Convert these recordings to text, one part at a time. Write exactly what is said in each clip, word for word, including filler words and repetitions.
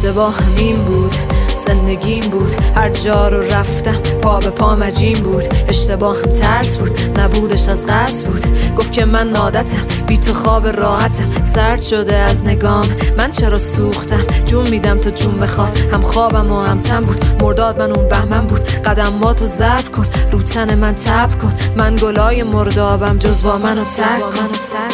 اشتباه همین بود، زندگیم بود، هر جا رو رفتم پا به پا مجیم بود. اشتباهم ترس بود، نبودش از قصد بود. گفت که من عادتم بی تو خواب راحتم، سرد شده از نگام من چرا سوختم. جون میدم تو جون بخواد، هم خوابم و هم تن بود. مرداد من اون بهمن بود، قدماتو ضرب کن رو تن من تب کن. من گلای مردابم جز با منو ترک کن.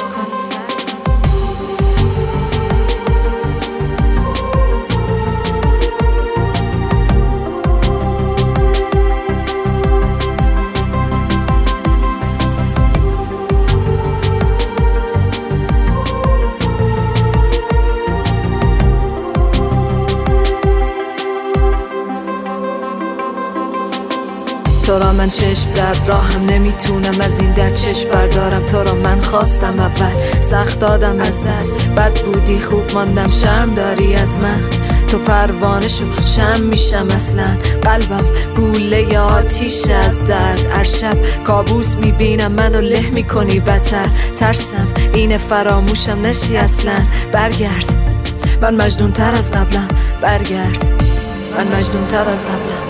تو را من چشم در راهم نمیتونم از این در چشم بردارم. تو را من خواستم اول، سخت دادم از دست. بد بودی خوب ماندم، شرم داری از من. تو پروانه شو شم میشم اصلا. قلبم گوله آتیش از درد. هر شب کابوس میبینم منو له میکنی بتر. ترسم اینه فراموشم نشی اصلا. برگرد من مجنون تر از قبلم، برگرد من مجنون تر از قبلم.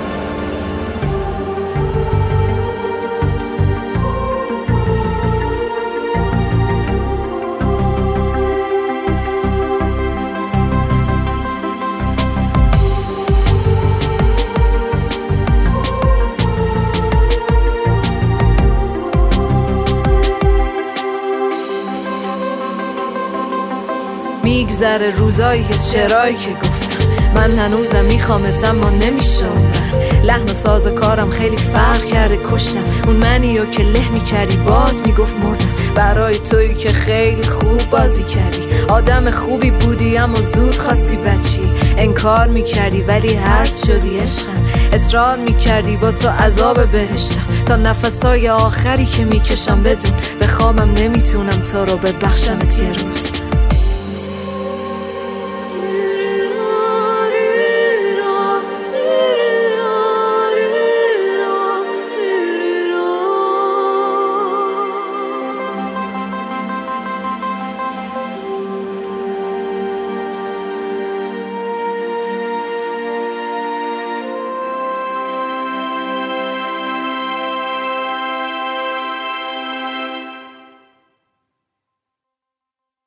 میگذره روزایی از شعرهایی که گفتم. من هنوزم میخوامت اما نمیشه عمرن. لحن و ساز کارم خیلی فرق کرده، کشتم اون منیو که له میکردی باز میگفت مردم. برای تویی که خیلی خوب بازی کردی، آدم خوبی بودی اما زود خواستی بچی. انکار میکردی ولی هرز شدی عشقم. اصرار میکردی با تو عذاب بهشتم. تا نفسای آخری که میکشم بدون به خوابم نمیتونم تو رو ببخشمت یه روز.